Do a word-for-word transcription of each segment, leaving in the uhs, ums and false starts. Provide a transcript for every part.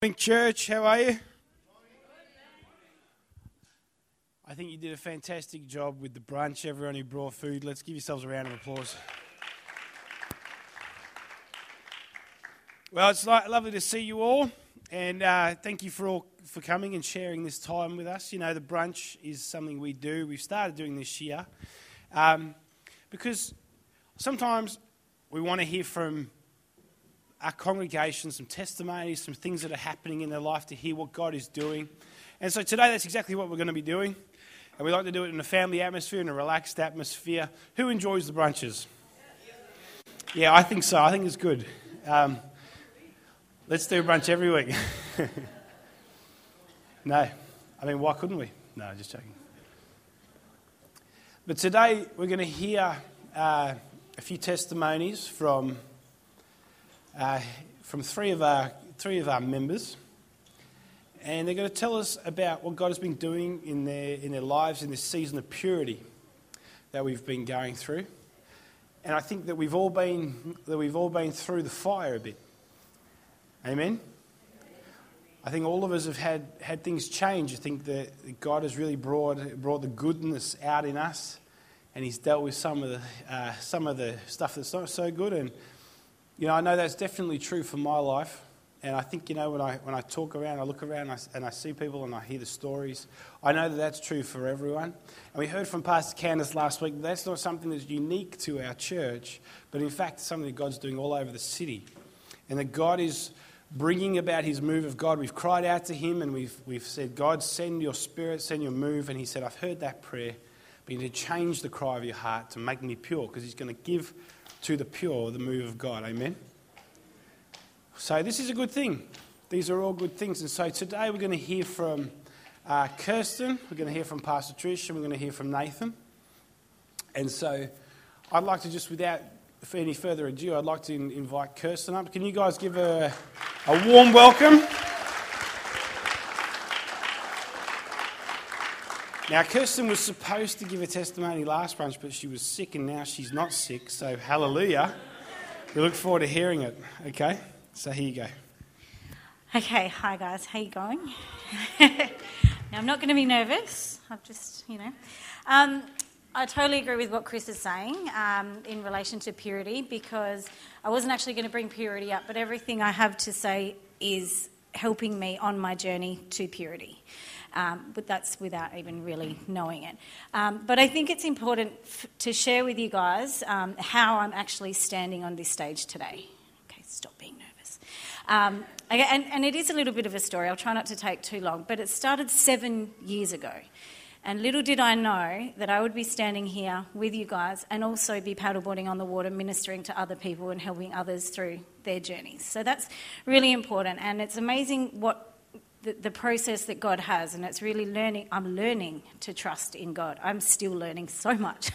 Morning, church. How are you? I think you did a fantastic job with the brunch. Everyone who brought food, let's give yourselves a round of applause. Well, it's lo- lovely to see you all, and uh, thank you for all for coming and sharing this time with us. You know, the brunch is something we do. We've started doing this year um, because sometimes we want to hear from our congregation, some testimonies, some things that are happening in their life, to hear what God is doing. And so today that's exactly what we're going to be doing. And we like to do it in a family atmosphere, in a relaxed atmosphere. Who enjoys the brunches? Yeah, I think so. I think it's good. Um, let's do a brunch every week. No. I mean, why couldn't we? No, just joking. But today we're going to hear uh, a few testimonies from... Uh, from three of our three of our members, and they're going to tell us about what God has been doing in their in their lives in this season of purity that we've been going through. And I think that we've all been that we've all been through the fire a bit. Amen. I think all of us have had, had things change. I think that God has really brought brought the goodness out in us, and He's dealt with some of the uh, some of the stuff that's not so good. And you know, I know that's definitely true for my life, and I think, you know, when I when I talk around, I look around and I, and I see people and I hear the stories, I know that that's true for everyone. And we heard from Pastor Candace last week that that's not something that's unique to our church, but in fact something that God's doing all over the city, and that God is bringing about His move of God. We've cried out to Him and we've we've said, God, send your Spirit, send your move, and He said, I've heard that prayer, but you need to change the cry of your heart to make me pure, because He's going to give to the pure the move of God. Amen. So this is a good thing. These are all good things. And so today we're going to hear from uh, Kirsten, we're going to hear from Pastor Trish, and we're going to hear from Nathan. And so I'd like to just, without any further ado, I'd like to in- invite Kirsten up. Can you guys give her a, a warm welcome? Now, Kirsten was supposed to give a testimony last brunch, but she was sick, and now she's not sick, so hallelujah. We look forward to hearing it. Okay, so here you go. Okay, hi guys, how you going? Now, I'm not going to be nervous. I've just, you know. Um, I totally agree with what Chris is saying um, in relation to purity, because I wasn't actually going to bring purity up, but everything I have to say is helping me on my journey to purity. Um, but that's without even really knowing it. Um, but I think it's important f- to share with you guys um, how I'm actually standing on this stage today. Okay, stop being nervous. Um, okay, and, and it is a little bit of a story. I'll try not to take too long. But it started seven years ago. And little did I know that I would be standing here with you guys and also be paddleboarding on the water, ministering to other people and helping others through their journeys. So that's really important. And it's amazing what The, the process that God has, and it's really learning. I'm learning to trust in God. I'm still learning so much.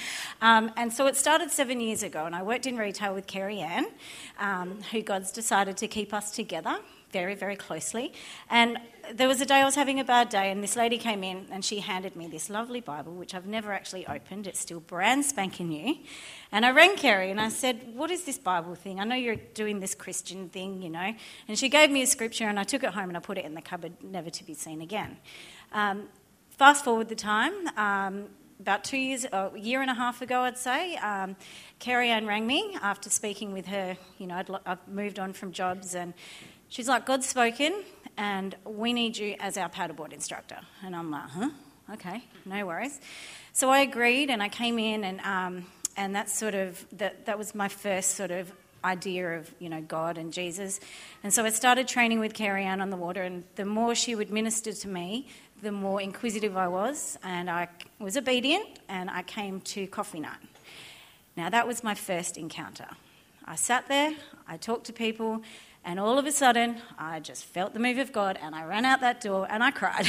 um, and so it started seven years ago, and I worked in retail with Kerry Ann, um, who God's decided to keep us together very, very closely. And there was a day I was having a bad day, and this lady came in and she handed me this lovely Bible, which I've never actually opened. It's still brand spanking new. And I rang Kerry and I said, what is this Bible thing? I know you're doing this Christian thing, you know. And she gave me a scripture, and I took it home and I put it in the cupboard, never to be seen again. Um, fast forward the time, um, about two years, a year and a half ago, I'd say, um, Kerry Ann rang me after speaking with her. You know, I'd, I've moved on from jobs, and she's like, God's spoken, and we need you as our paddleboard instructor. And I'm like, huh? Okay, no worries. So I agreed, and I came in, and um, and that's sort of, that, that was my first sort of idea of, you know, God and Jesus. And so I started training with Kerry Ann on the water, and the more she would minister to me, the more inquisitive I was, and I was obedient, and I came to coffee night. Now, that was my first encounter. I sat there, I talked to people, and all of a sudden, I just felt the move of God, and I ran out that door, and I cried.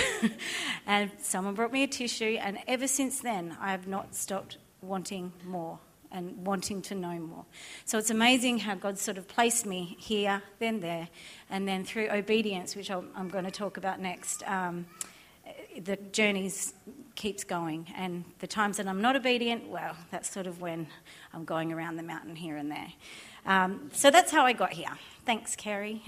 And someone brought me a tissue, and ever since then, I have not stopped wanting more and wanting to know more. So it's amazing how God sort of placed me here, then there, and then through obedience, which I'm, I'm going to talk about next, um, the journey keeps going. And the times that I'm not obedient, well, that's sort of when I'm going around the mountain here and there. Um, so that's how I got here. Thanks, Kerry.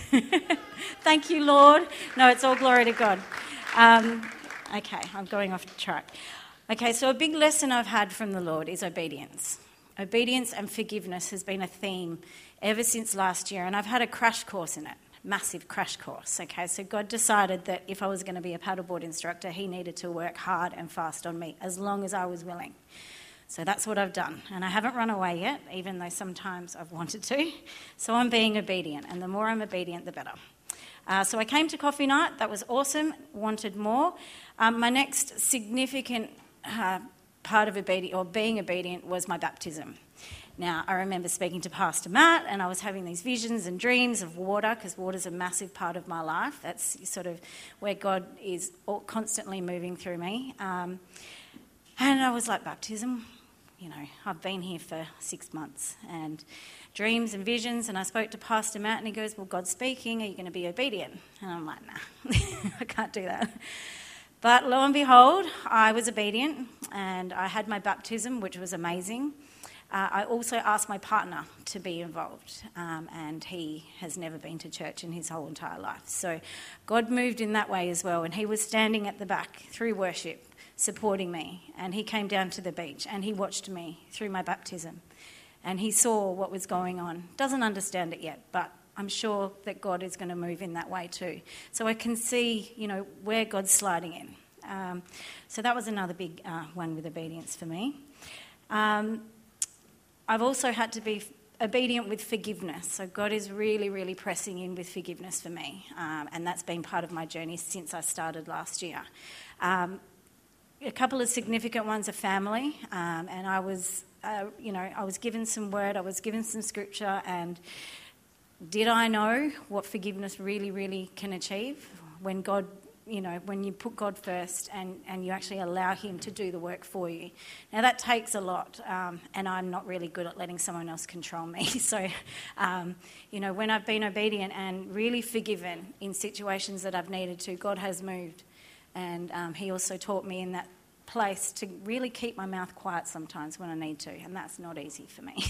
Thank you, Lord. No, it's all glory to God. Um, okay, I'm going off track. Okay, so a big lesson I've had from the Lord is obedience. Obedience and forgiveness has been a theme ever since last year, and I've had a crash course in it, massive crash course. Okay, so God decided that if I was going to be a paddleboard instructor, he needed to work hard and fast on me, as long as I was willing. So that's what I've done, and I haven't run away yet, even though sometimes I've wanted to. So I'm being obedient, and the more I'm obedient, the better. Uh, so I came to coffee night. That was awesome. Wanted more. Um, my next significant uh, part of obedient or being obedient was my baptism. Now, I remember speaking to Pastor Matt, and I was having these visions and dreams of water, because water's a massive part of my life. That's sort of where God is constantly moving through me. Um, and I was like, baptism? You know, I've been here for six months and dreams and visions. And I spoke to Pastor Matt, and he goes, well, God's speaking. Are you going to be obedient? And I'm like, nah, I can't do that. But lo and behold, I was obedient, and I had my baptism, which was amazing. Uh, I also asked my partner to be involved, um, and he has never been to church in his whole entire life. So God moved in that way as well, and he was standing at the back through worship, supporting me, and he came down to the beach and he watched me through my baptism, and he saw what was going on. Doesn't understand it yet, but I'm sure that God is going to move in that way too. So I can see, you know, where God's sliding in. Um, so that was another big uh, one with obedience for me. Um, I've also had to be obedient with forgiveness. So God is really, really pressing in with forgiveness for me, um, and that's been part of my journey since I started last year. Um, a couple of significant ones are family, um, and I was, uh, you know, I was given some word, I was given some scripture, and did I know what forgiveness really, really can achieve when God, you know, when you put God first and, and you actually allow him to do the work for you. Now, that takes a lot, um, and I'm not really good at letting someone else control me. So, um, you know, when I've been obedient and really forgiven in situations that I've needed to, God has moved. And um, he also taught me in that place to really keep my mouth quiet sometimes when I need to, and that's not easy for me.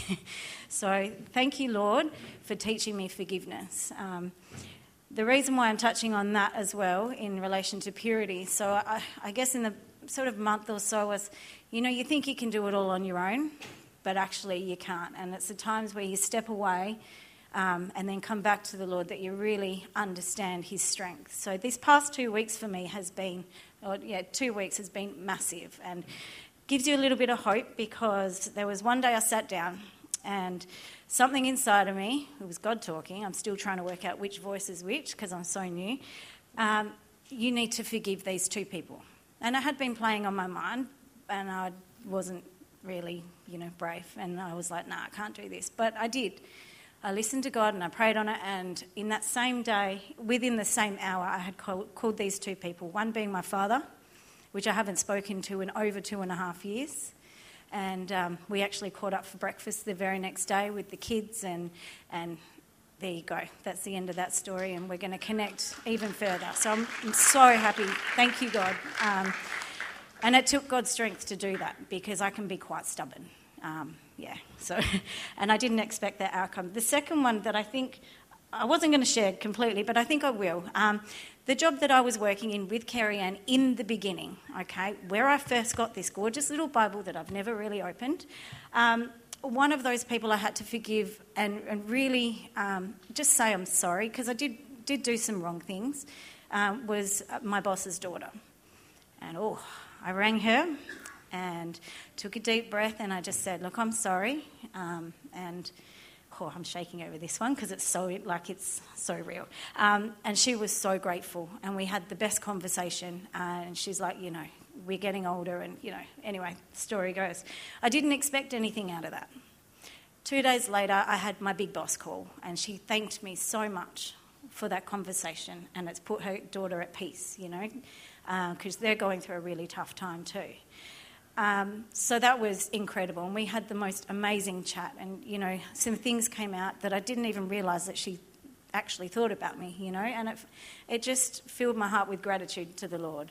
So thank you, Lord, for teaching me forgiveness. Um, the reason why I'm touching on that as well in relation to purity, so I, I guess in the sort of month or so was, you know, you think you can do it all on your own, but actually you can't. And it's the times where you step away Um, and then come back to the Lord that you really understand his strength. So this past two weeks for me has been, or yeah, two weeks has been massive, and gives you a little bit of hope, because there was one day I sat down and something inside of me, it was God talking, I'm still trying to work out which voice is which because I'm so new, um, you need to forgive these two people. And it had been playing on my mind, and I wasn't really, you know, brave, and I was like, nah, I can't do this, but I did. I listened to God and I prayed on it, and in that same day, within the same hour, I had called, called these two people, one being my father, which I haven't spoken to in over two and a half years, and um, we actually caught up for breakfast the very next day with the kids, and and there you go. That's the end of that story, and we're going to connect even further. So I'm, I'm so happy. Thank you, God. Um, and it took God's strength to do that, because I can be quite stubborn. Um, yeah, so, and I didn't expect that outcome. The second one that I think, I wasn't going to share completely, but I think I will. Um, the job that I was working in with Kerry Ann in the beginning, okay, where I first got this gorgeous little Bible that I've never really opened, um, one of those people I had to forgive and, and really um, just say I'm sorry, because I did, did do some wrong things, um, was my boss's daughter. And oh, I rang her and took a deep breath, and I just said, look, I'm sorry, um, and oh, I'm shaking over this one because it's so, like, it's so real. Um, and she was so grateful, and we had the best conversation, uh, and she's like, you know, we're getting older, and, you know, anyway, the story goes. I didn't expect anything out of that. Two days later, I had my big boss call, and she thanked me so much for that conversation, and it's put her daughter at peace, you know, because uh, they're going through a really tough time too. Um, so that was incredible, and we had the most amazing chat, and, you know, some things came out that I didn't even realise that she actually thought about me, you know, and it, it just filled my heart with gratitude to the Lord.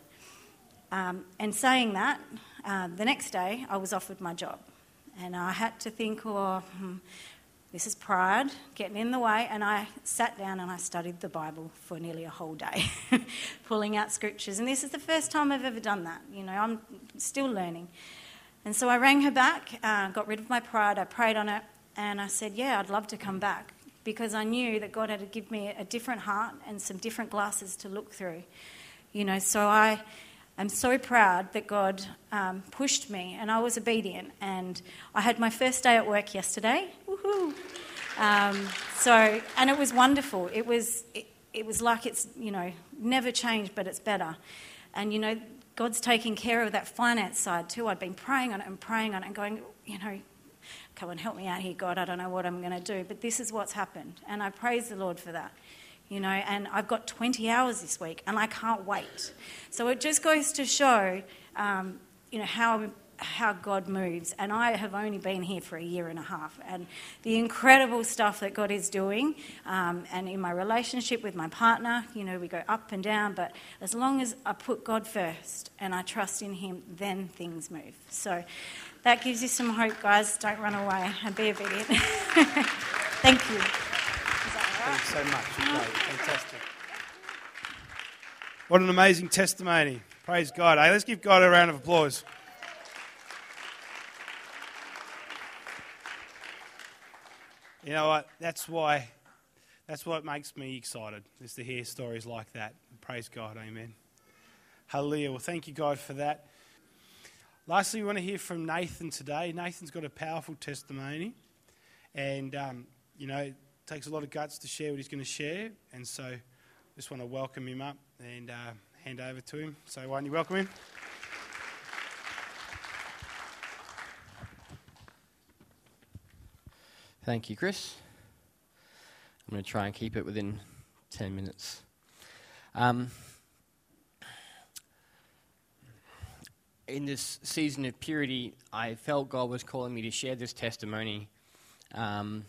Um, and saying that, uh, the next day I was offered my job, and I had to think, oh, hmm, This is pride getting in the way, and I sat down and I studied the Bible for nearly a whole day, pulling out scriptures. And this is the first time I've ever done that. You know, I'm still learning. And so I rang her back, uh, got rid of my pride, I prayed on it, and I said, yeah, I'd love to come back, because I knew that God had to give me a different heart and some different glasses to look through. You know, so I am so proud that God um, pushed me, and I was obedient. And I had my first day at work yesterday. Woohoo! Um, so, and it was wonderful. It was, it, it was like it's, you know, never changed, but it's better. And, you know, God's taking care of that finance side too. I'd been praying on it and praying on it and going, you know, come and help me out here, God. I don't know what I'm going to do, but this is what's happened. And I praise the Lord for that. You know, and I've got twenty hours this week, and I can't wait. So it just goes to show, um, you know, how how God moves. And I have only been here for a year and a half, and the incredible stuff that God is doing. Um, and in my relationship with my partner, you know, we go up and down, but as long as I put God first and I trust in Him, then things move. So that gives you some hope, guys. Don't run away and be obedient. Thank you. Thanks so much. Great. Fantastic. What an amazing testimony. Praise God. Hey, let's give God a round of applause. You know what? That's why, that's what makes me excited, is to hear stories like that. Praise God. Amen. Hallelujah. Well, thank you, God, for that. Lastly, we want to hear from Nathan today. Nathan's got a powerful testimony, and, um, you know, takes a lot of guts to share what he's going to share, and so I just want to welcome him up and uh, hand over to him. So why don't you welcome him? Thank you, Chris. I'm going to try and keep it within ten minutes. Um, in this season of purity, I felt God was calling me to share this testimony, um,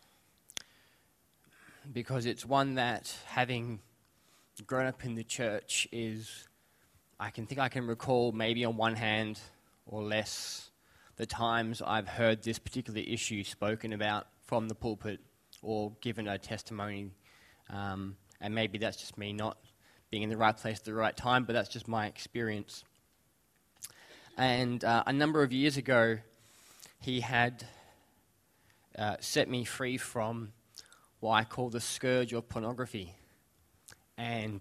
because it's one that, having grown up in the church, is, I can think I can recall maybe on one hand or less the times I've heard this particular issue spoken about from the pulpit or given a testimony. Um, and maybe that's just me not being in the right place at the right time, but that's just my experience. And uh, a number of years ago, he had uh, set me free from what I call the scourge of pornography. And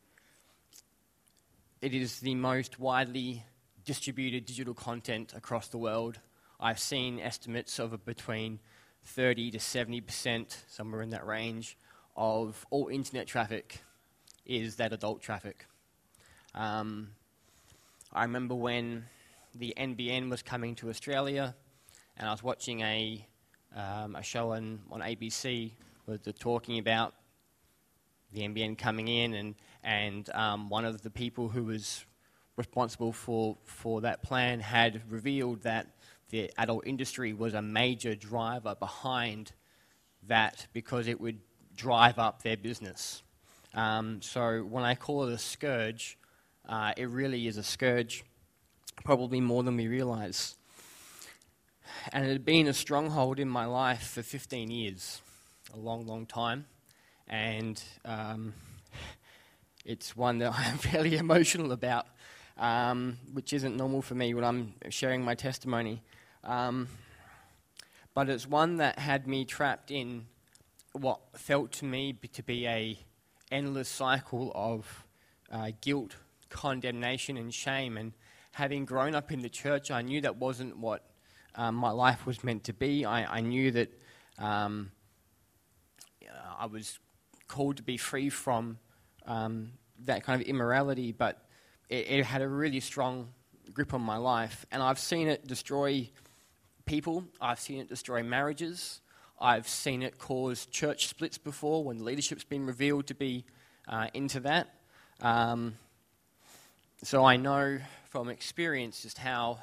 it is the most widely distributed digital content across the world. I've seen estimates of between thirty to seventy percent, somewhere in that range, of all internet traffic is that adult traffic. Um, I remember when the N B N was coming to Australia, and I was watching a um, a show on, on A B C where they're talking about the N B N coming in, and and um, one of the people who was responsible for, for that plan had revealed that the adult industry was a major driver behind that because it would drive up their business. Um, so when I call it a scourge, uh, it really is a scourge, probably more than we realise. And it had been a stronghold in my life for fifteen years, a long, long time. And um, it's one that I'm fairly emotional about, um, which isn't normal for me when I'm sharing my testimony. Um, but it's one that had me trapped in what felt to me to be a endless cycle of uh, guilt, condemnation, and shame. And having grown up in the church, I knew that wasn't what um, my life was meant to be. I, I knew that um, I was called to be free from um, that kind of immorality, but it, it had a really strong grip on my life. And I've seen it destroy people. I've seen it destroy marriages. I've seen it cause church splits before when leadership's been revealed to be uh, into that. Um, so I know from experience just how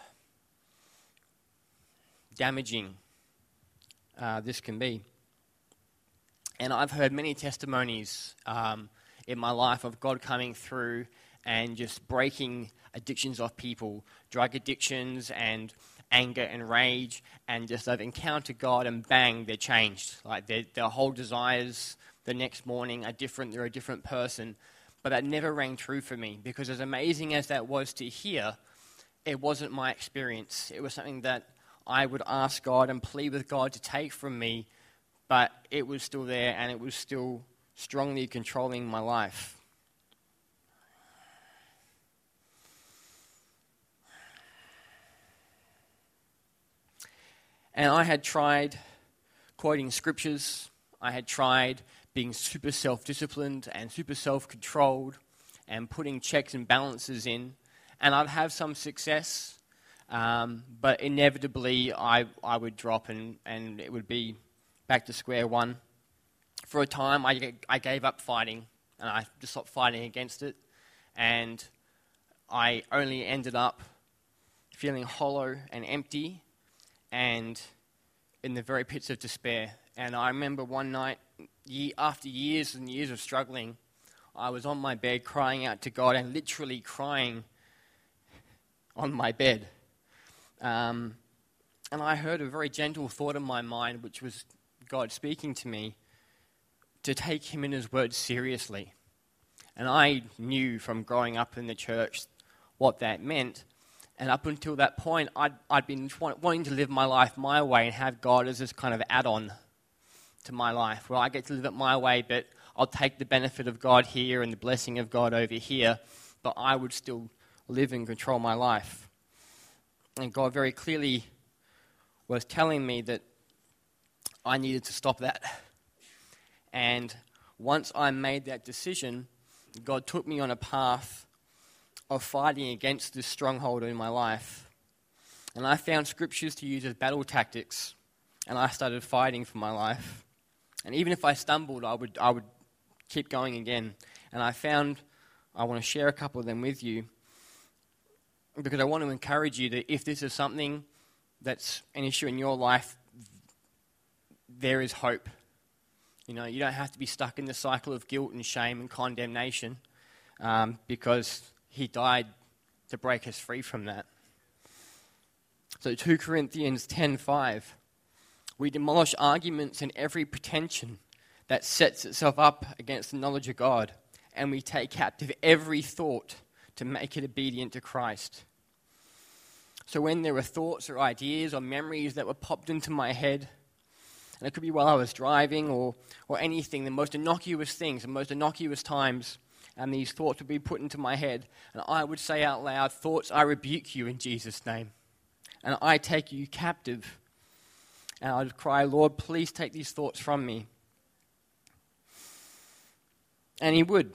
damaging uh, this can be. And I've heard many testimonies um, in my life of God coming through and just breaking addictions off people, drug addictions and anger and rage, and just they've encountered God and bang, they're changed. Like their, their whole desires the next morning are different, they're a different person. But that never rang true for me, because as amazing as that was to hear, it wasn't my experience. It was something that I would ask God and plead with God to take from me, but it was still there and it was still strongly controlling my life. And I had tried quoting scriptures. I had tried being super self-disciplined and super self-controlled and putting checks and balances in. And I'd have some success, um, but inevitably I, I would drop and, and it would be back to square one. For a time, I, I gave up fighting, and I just stopped fighting against it. And I only ended up feeling hollow and empty and in the very pits of despair. And I remember one night, year, after years and years of struggling, I was on my bed crying out to God and literally crying on my bed. Um, and I heard a very gentle thought in my mind, which was God speaking to me to take him in his word seriously. And I knew from growing up in the church what that meant. And up until that point, I'd, I'd been wanting to live my life my way and have God as this kind of add-on to my life, where I get to live it my way, but I'll take the benefit of God here and the blessing of God over here, but I would still live and control my life. And God very clearly was telling me that I needed to stop that. And once I made that decision, God took me on a path of fighting against this stronghold in my life. And I found scriptures to use as battle tactics, and I started fighting for my life. And even if I stumbled, I would I would keep going again. And I found, I want to share a couple of them with you, because I want to encourage you that if this is something that's an issue in your life, there is hope. You know, you don't have to be stuck in the cycle of guilt and shame and condemnation, um, because he died to break us free from that. So Second Corinthians ten five, we demolish arguments and every pretension that sets itself up against the knowledge of God, and we take captive every thought to make it obedient to Christ. So when there were thoughts or ideas or memories that were popped into my head, and it could be while I was driving or, or anything, the most innocuous things, the most innocuous times, and these thoughts would be put into my head, and I would say out loud, "Thoughts, I rebuke you in Jesus' name, and I take you captive." And I'd cry, "Lord, please take these thoughts from me." And he would.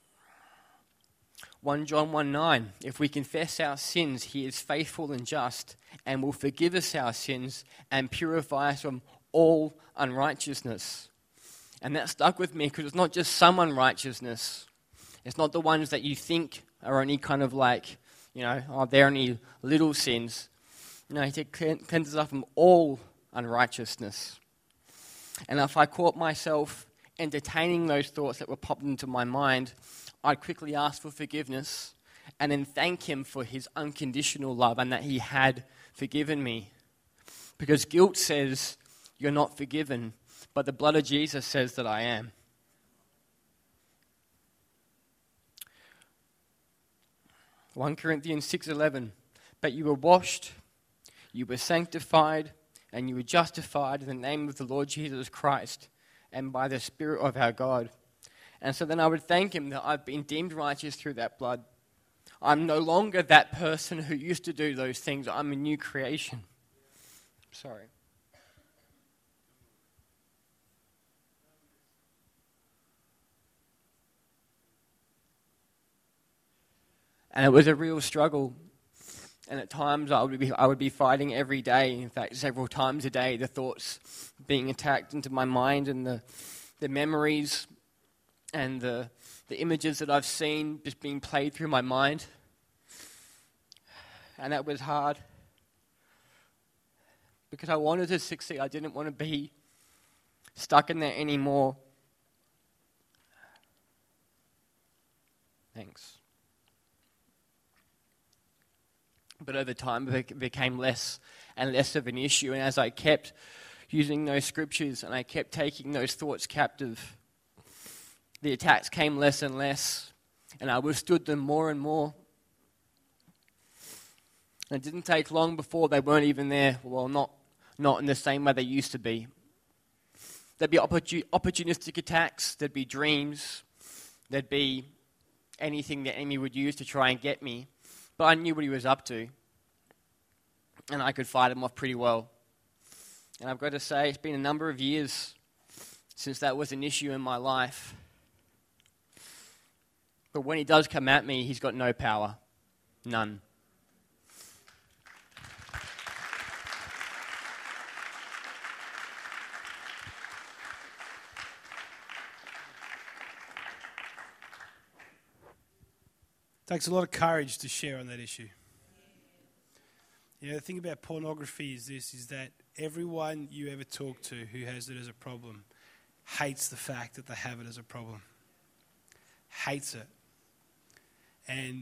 First John one nine, if we confess our sins, he is faithful and just and will forgive us our sins and purify us from all unrighteousness. And that stuck with me, because it's not just some unrighteousness. It's not the ones that you think are only kind of like, you know, oh, they're only little sins. No, he cleanses us from all unrighteousness. And if I caught myself entertaining those thoughts that were popped into my mind, I'd quickly ask for forgiveness and then thank him for his unconditional love and that he had forgiven me. Because guilt says you're not forgiven, but the blood of Jesus says that I am. First Corinthians six eleven, but you were washed, you were sanctified, and you were justified in the name of the Lord Jesus Christ and by the Spirit of our God. And so then I would thank him that I've been deemed righteous through that blood. I'm no longer that person who used to do those things. I'm a new creation. Sorry. And it was a real struggle. And at times I would be I would be fighting every day. In fact, several times a day, the thoughts being attacked into my mind and the the memories and the the images that I've seen just being played through my mind. And that was hard. Because I wanted to succeed. I didn't want to be stuck in there anymore. Thanks. But over time, it became less and less of an issue. And as I kept using those scriptures and I kept taking those thoughts captive, the attacks came less and less, and I withstood them more and more. And it didn't take long before they weren't even there. Well, not, not in the same way they used to be. There'd be opportun- opportunistic attacks, there'd be dreams, there'd be anything the enemy would use to try and get me. But I knew what he was up to, and I could fight him off pretty well. And I've got to say, it's been a number of years since that was an issue in my life. But when he does come at me, he's got no power. None. Takes a lot of courage to share on that issue. You know, the thing about pornography is this, is that everyone you ever talk to who has it as a problem hates the fact that they have it as a problem. Hates it. And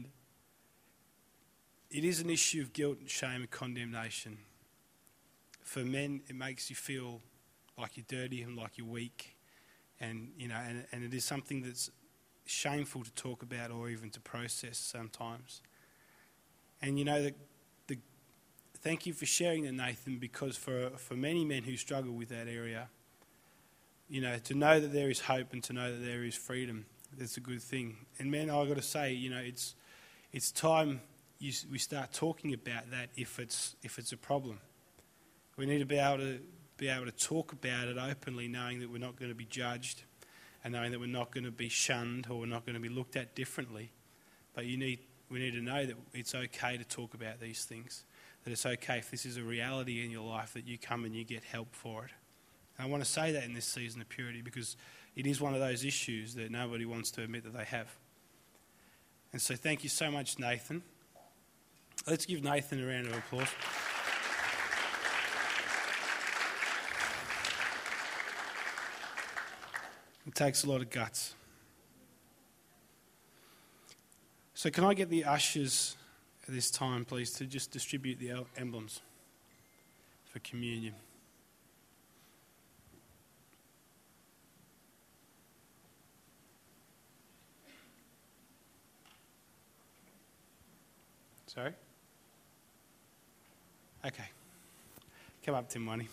it is an issue of guilt and shame and condemnation. For men, it makes you feel like you're dirty and like you're weak. And, you know, and, and it is something that's shameful to talk about or even to process sometimes. And you know, the, the, thank you for sharing that, Nathan, because for, for many men who struggle with that area, you know, to know that there is hope and to know that there is freedom, that's a good thing. And men, I've got to say, you know, it's it's time you, we start talking about that if it's if it's a problem. We need to be able to be able to talk about it openly, knowing that we're not going to be judged, and knowing that we're not going to be shunned or we're not going to be looked at differently. But you need, we need to know that it's okay to talk about these things, that it's okay if this is a reality in your life that you come and you get help for it. And I want to say that in this season of purity because it is one of those issues that nobody wants to admit that they have. And so thank you so much, Nathan. Let's give Nathan a round of applause. It takes a lot of guts. So can I get the ushers at this time, please, to just distribute the emblems for communion. Sorry? Okay. Come up, Tim Money.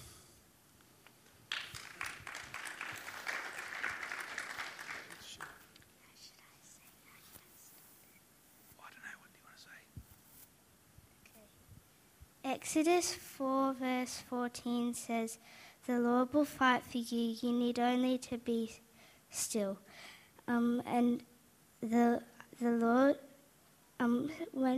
Exodus four verse fourteen says, "The Lord will fight for you. You need only to be still." Um, and the the Lord um went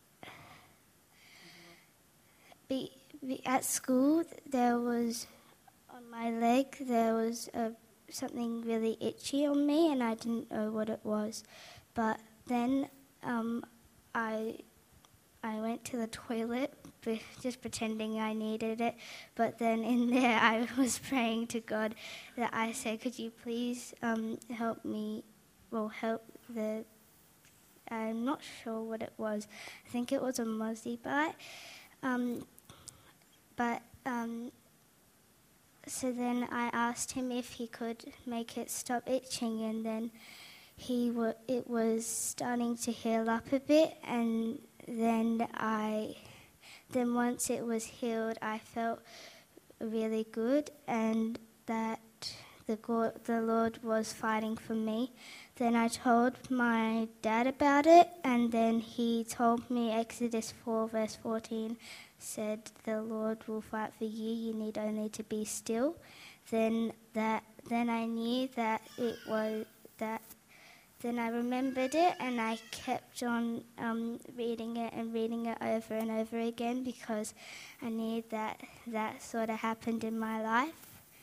be, be at school. There was on my leg there was a, something really itchy on me, and I didn't know what it was. But then um, I I went to the toilet, just pretending I needed it. But then in there, I was praying to God that I said, "Could you please um, help me? Well, help the." I'm not sure what it was. I think it was a mozzie bite. Um, but um, so then I asked him if he could make it stop itching, and then he w- it was starting to heal up a bit, and then I, then once it was healed, I felt really good, and that the God, the Lord was fighting for me. Then I told my dad about it, and then he told me Exodus four verse fourteen said, "The Lord will fight for you. You need only to be still." Then that, then I knew that it was that. Then I remembered it, and I kept on um, reading it and reading it over and over again because I knew that that sort of happened in my life.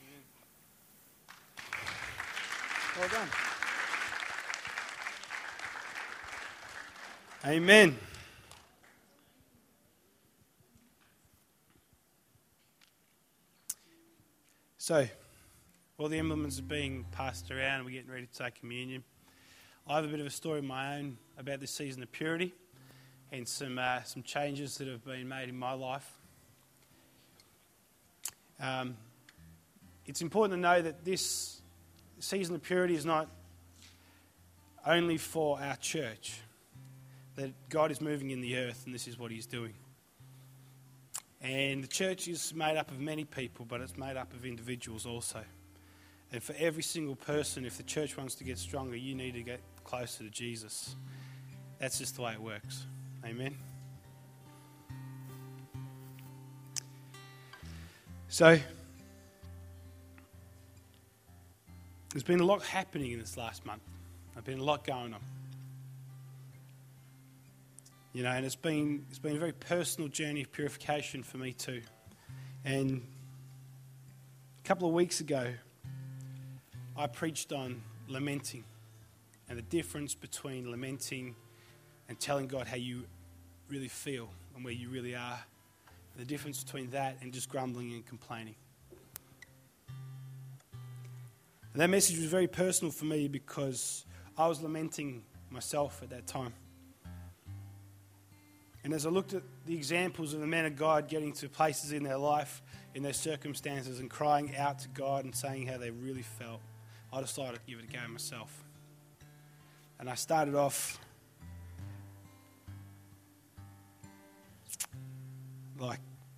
Well done. Amen. So, all the emblems are being passed around. We're getting ready to take communion. I have a bit of a story of my own about this season of purity, and some uh, some changes that have been made in my life. Um, it's important to know that this season of purity is not only for our church, that God is moving in the earth and this is what he's doing. And the church is made up of many people, but it's made up of individuals also. And for every single person, if the church wants to get stronger, you need to get closer to Jesus. That's just the way it works. Amen. So, there's been a lot happening in this last month. There's been a lot going on. You know, and it's been it's been a very personal journey of purification for me too. And a couple of weeks ago, I preached on lamenting and the difference between lamenting and telling God how you really feel and where you really are. The difference between that and just grumbling and complaining. And that message was very personal for me because I was lamenting myself at that time. And as I looked at the examples of the men of God getting to places in their life, in their circumstances, and crying out to God and saying how they really felt, I decided to give it a go myself. And I started off like,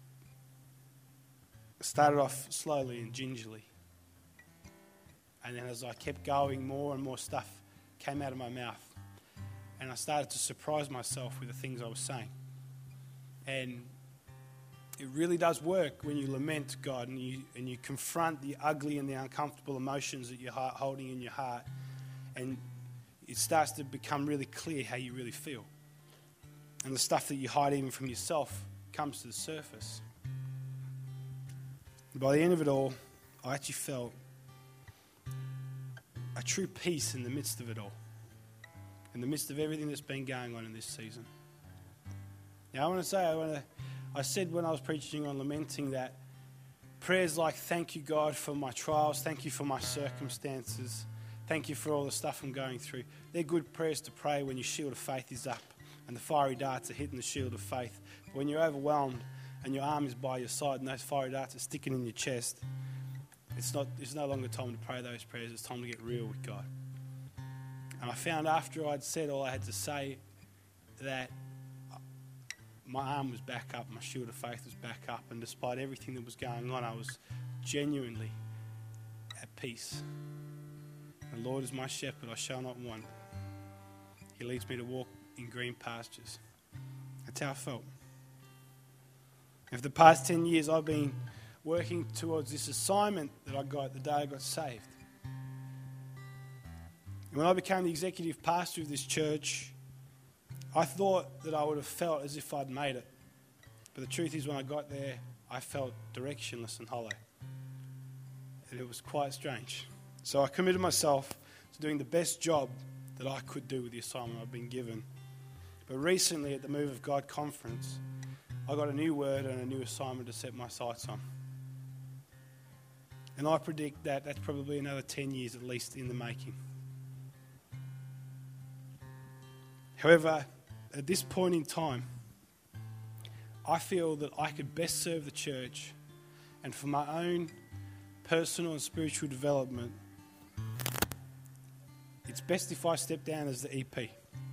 started off slowly and gingerly. And then as I kept going, more and more stuff came out of my mouth. And I started to surprise myself with the things I was saying. And it really does work when you lament God and you and you confront the ugly and the uncomfortable emotions that you're holding in your heart. And it starts to become really clear how you really feel. And the stuff that you hide even from yourself comes to the surface. And by the end of it all, I actually felt a true peace in the midst of it all. In the midst of everything that's been going on in this season. Now I want to say, I want to, I said when I was preaching on lamenting that prayers like, thank you God for my trials, thank you for my circumstances, thank you for all the stuff I'm going through. They're good prayers to pray when your shield of faith is up and the fiery darts are hitting the shield of faith. But when you're overwhelmed and your arm is by your side and those fiery darts are sticking in your chest, it's not. It's no longer time to pray those prayers, it's time to get real with God. And I found after I'd said all I had to say that my arm was back up, my shield of faith was back up, and despite everything that was going on, I was genuinely at peace. The Lord is my shepherd, I shall not want. He leads me to walk in green pastures. That's how I felt. And for the past ten years, I've been working towards this assignment that I got the day I got saved. And when I became the executive pastor of this church, I thought that I would have felt as if I'd made it. But the truth is, when I got there, I felt directionless and hollow. And it was quite strange. So I committed myself to doing the best job that I could do with the assignment I've been given. But recently at the Move of God conference, I got a new word and a new assignment to set my sights on. And I predict that that's probably another ten years at least in the making. However, at this point in time, I feel that I could best serve the church and for my own personal and spiritual development, it's best if I step down as the E P.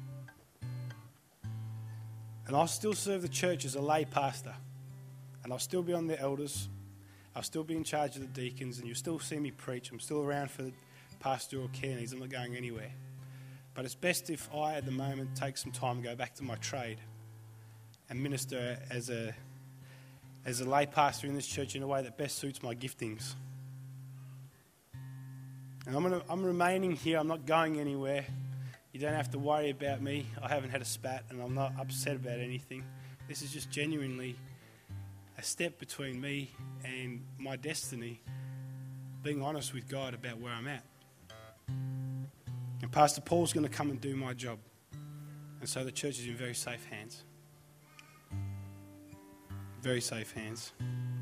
And I'll still serve the church as a lay pastor. And I'll still be on the elders. I'll still be in charge of the deacons. And you'll still see me preach. I'm still around for the pastoral care needs. I'm not going anywhere. But it's best if I, at the moment, take some time and go back to my trade and minister as a as a lay pastor in this church in a way that best suits my giftings. And I'm gonna, I'm remaining here. I'm not going anywhere. You don't have to worry about me. I haven't had a spat and I'm not upset about anything. This is just genuinely a step between me and my destiny, being honest with God about where I'm at. And Pastor Paul's going to come and do my job. And so the church is in very safe hands. Very safe hands.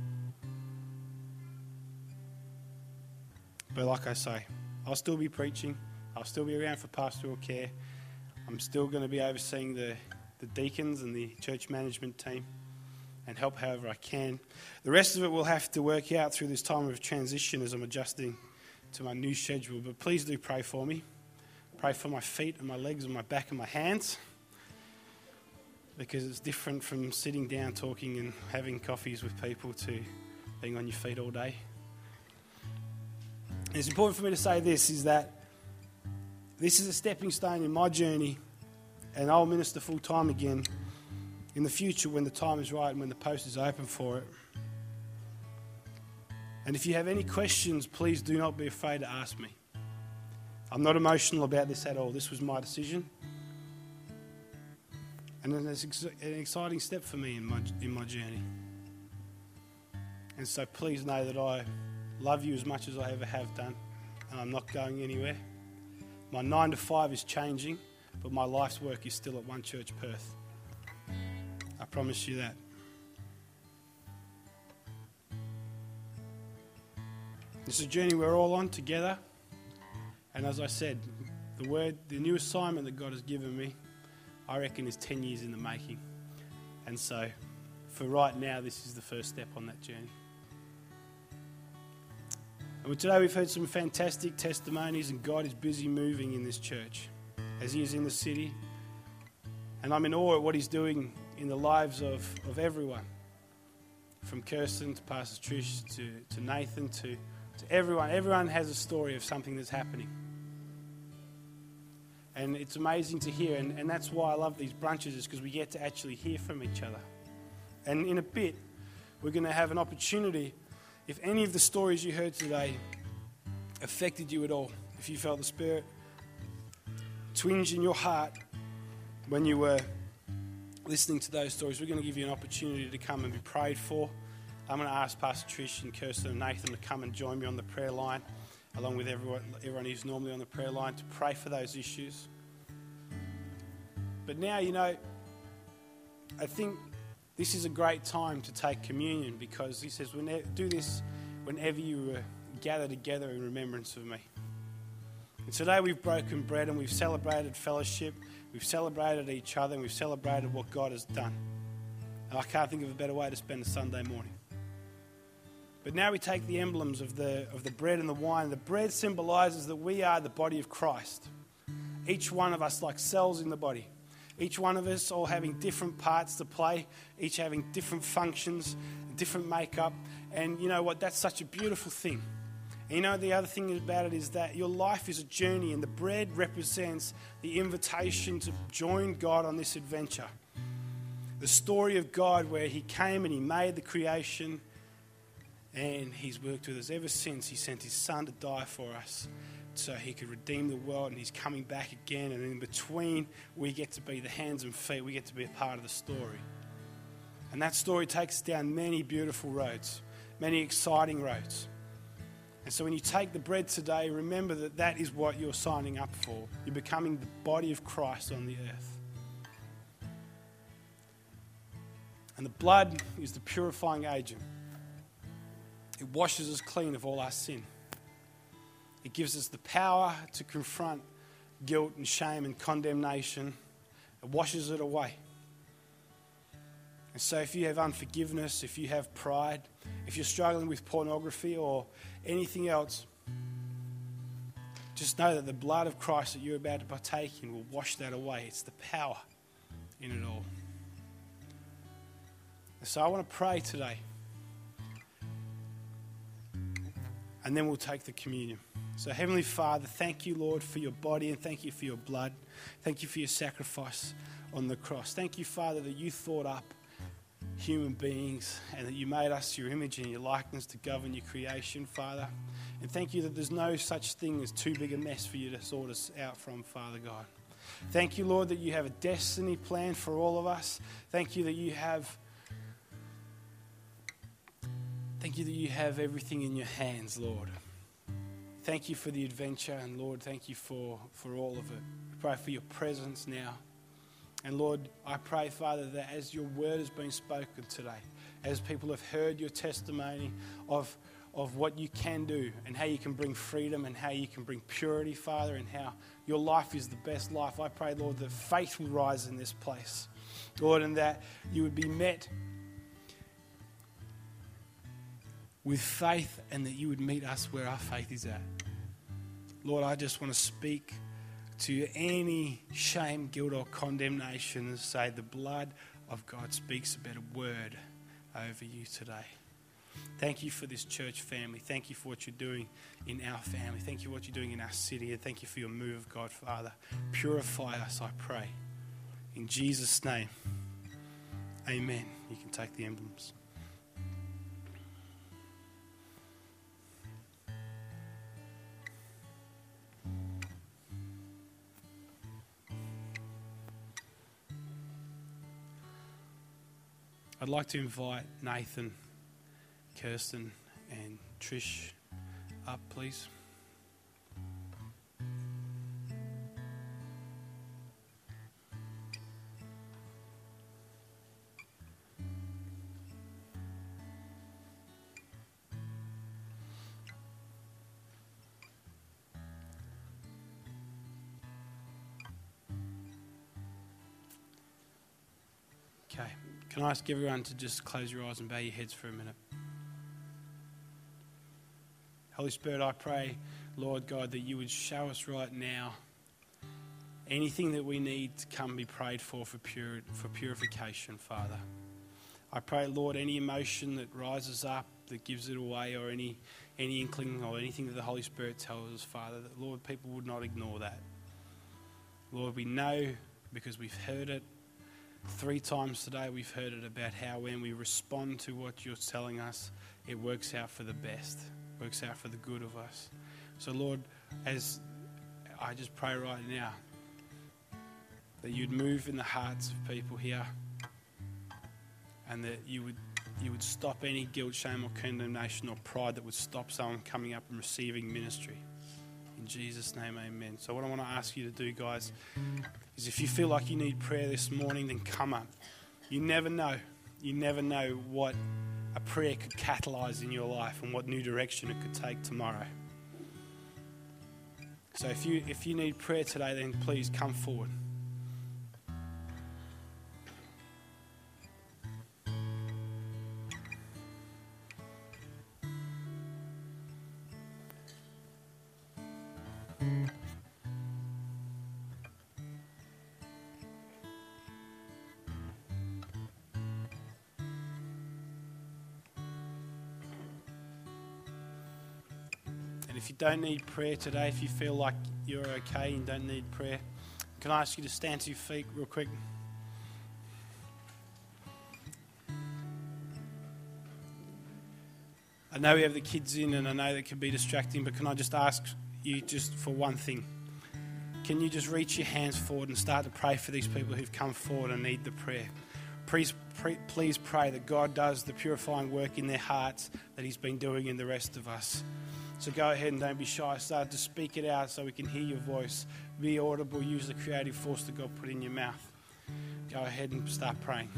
But like I say, I'll still be preaching. I'll still be around for pastoral care. I'm still going to be overseeing the the deacons and the church management team and help however I can. The rest of it will have to work out through this time of transition as I'm adjusting to my new schedule. But please do pray for me. Pray for my feet and my legs and my back and my hands, because it's different from sitting down talking and having coffees with people to being on your feet all day. And it's important for me to say this, is that this is a stepping stone in my journey, and I'll minister full time again in the future when the time is right and when the post is open for it. And if you have any questions, please do not be afraid to ask me. I'm not emotional about this at all. This was my decision. And it's an exciting step for me in my in my journey. And so please know that I love you as much as I ever have done. And I'm not going anywhere. My nine to five is changing, but my life's work is still at One Church Perth. I promise you that. It's a journey we're all on together. And as I said, the word, the new assignment that God has given me, I reckon is ten years in the making. And so, for right now, this is the first step on that journey. And today we've heard some fantastic testimonies, and God is busy moving in this church, as He is in the city. And I'm in awe at what He's doing in the lives of, of everyone. From Kirsten to Pastor Trish to, to Nathan to, to everyone. Everyone has a story of something that's happening. And it's amazing to hear, and, and that's why I love these brunches, is because we get to actually hear from each other. And in a bit, we're going to have an opportunity, if any of the stories you heard today affected you at all, if you felt the Spirit twinge in your heart when you were listening to those stories, we're going to give you an opportunity to come and be prayed for. I'm going to ask Pastor Trish and Kirsten and Nathan to come and join me on the prayer line, along with everyone, everyone who's normally on the prayer line, to pray for those issues. But now, you know, I think this is a great time to take communion, because He says, do this whenever you uh, gather together in remembrance of me. And today we've broken bread and we've celebrated fellowship, we've celebrated each other, and we've celebrated what God has done. And I can't think of a better way to spend a Sunday morning. But now we take the emblems of the of the bread and the wine. The bread symbolises that we are the body of Christ. Each one of us like cells in the body. Each one of us all having different parts to play, each having different functions, different makeup. And you know what? That's such a beautiful thing. And you know, the other thing about it is that your life is a journey, and the bread represents the invitation to join God on this adventure. The story of God where He came and He made the creation, and He's worked with us ever since. He sent His Son to die for us so He could redeem the world, and He's coming back again. And in between, we get to be the hands and feet. We get to be a part of the story. And that story takes us down many beautiful roads, many exciting roads. And so when you take the bread today, remember that that is what you're signing up for. You're becoming the body of Christ on the earth. And the blood is the purifying agent. It washes us clean of all our sin. It gives us the power to confront guilt and shame and condemnation. It washes it away. And so if you have unforgiveness, if you have pride, if you're struggling with pornography or anything else, just know that the blood of Christ that you're about to partake in will wash that away. It's the power in it all. So I want to pray today. And then we'll take the communion. So Heavenly Father, thank you, Lord, for your body, and thank you for your blood. Thank you for your sacrifice on the cross. Thank you, Father, that you thought up human beings and that you made us your image and your likeness to govern your creation, Father. And thank you that there's no such thing as too big a mess for you to sort us out from, Father God. Thank you, Lord, that you have a destiny plan for all of us. Thank you that you have Thank you that you have everything in your hands, Lord. Thank you for the adventure, and Lord, thank you for, for all of it. We pray for your presence now. And Lord, I pray, Father, that as your word has been spoken today, as people have heard your testimony of, of what you can do and how you can bring freedom and how you can bring purity, Father, and how your life is the best life. I pray, Lord, that faith will rise in this place, Lord, and that you would be met with faith and that you would meet us where our faith is at. Lord, I just want to speak to any shame, guilt or condemnation and say the blood of God speaks a better word over you today. Thank you for this church family. Thank you for what you're doing in our family. Thank you for what you're doing in our city. And thank you for your move of God, Father. Purify us, I pray. In Jesus' name, amen. You can take the emblems. I'd like to invite Nathan, Kirsten and Trish up, please. Okay. Can I ask everyone to just close your eyes and bow your heads for a minute? Holy Spirit, I pray, Lord God, that you would show us right now anything that we need to come be prayed for for, pure, for purification, Father. I pray, Lord, any emotion that rises up, that gives it away, or any, any inkling or anything that the Holy Spirit tells us, Father, that, Lord, people would not ignore that. Lord, we know because we've heard it. Three times today we've heard it about how when we respond to what you're telling us, it works out for the best, works out for the good of us. So Lord, as I just pray right now that you'd move in the hearts of people here and that you would you would stop any guilt, shame or condemnation or pride that would stop someone coming up and receiving ministry. In Jesus' name, amen. So what I want to ask you to do, guys, is if you feel like you need prayer this morning, then come up. You never know. You never know what a prayer could catalyse in your life and what new direction it could take tomorrow. So if you if you need prayer today, then please come forward. If you don't need prayer today, if you feel like you're okay and don't need prayer, can I ask you to stand to your feet real quick? I know we have the kids in and I know that can be distracting, but can I just ask you just for one thing? Can you just reach your hands forward and start to pray for these people who've come forward and need the prayer? Please, please pray that God does the purifying work in their hearts that he's been doing in the rest of us. So go ahead and don't be shy. Start to speak it out so we can hear your voice. Be audible. Use the creative force that God put in your mouth. Go ahead and start praying.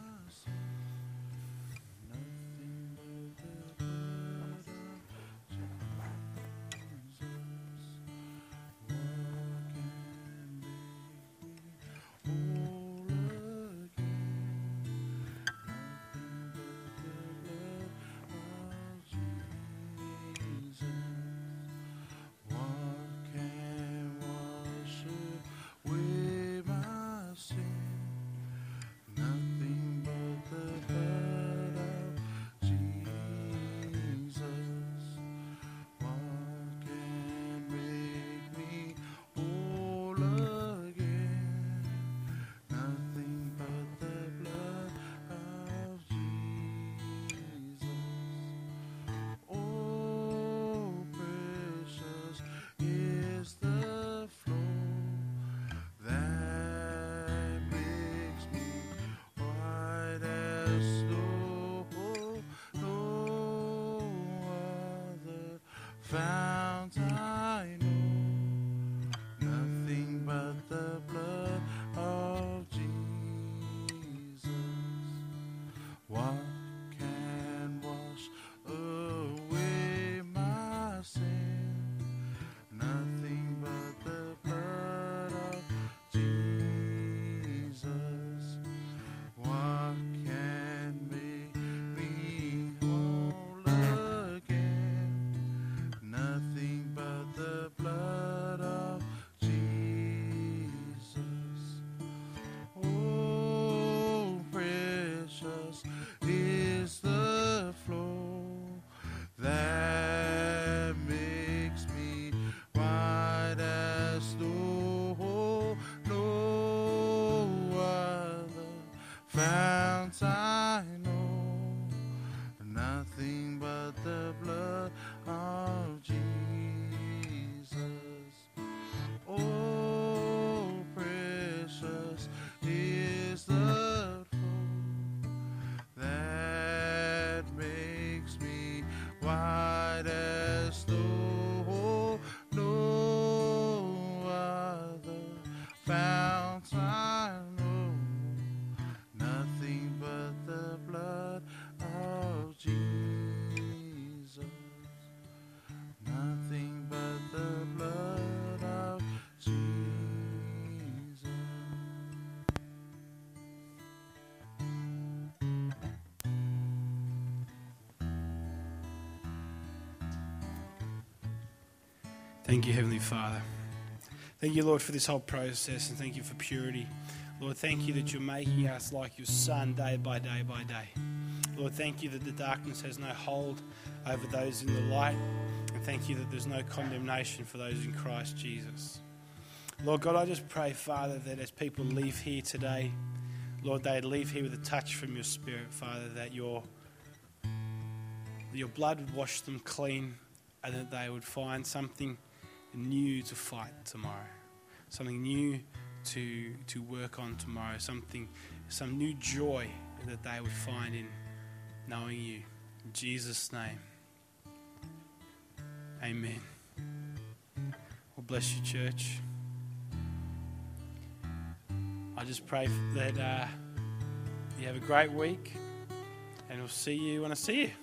Found I know nothing but the blood of Jesus. What can wash away Thank you, Heavenly Father. Thank you, Lord, for this whole process, and thank you for purity. Lord, thank you that you're making us like your Son day by day by day. Lord, thank you that the darkness has no hold over those in the light, and thank you that there's no condemnation for those in Christ Jesus. Lord God, I just pray, Father, that as people leave here today, Lord, they'd leave here with a touch from your Spirit, Father, that your, that your blood would wash them clean, and that they would find something new to fight tomorrow, something new to to work on tomorrow, something, some new joy that they would find in knowing you. In Jesus' name, amen. Well, bless you, church. I just pray that uh, you have a great week, and we'll see you when I see you.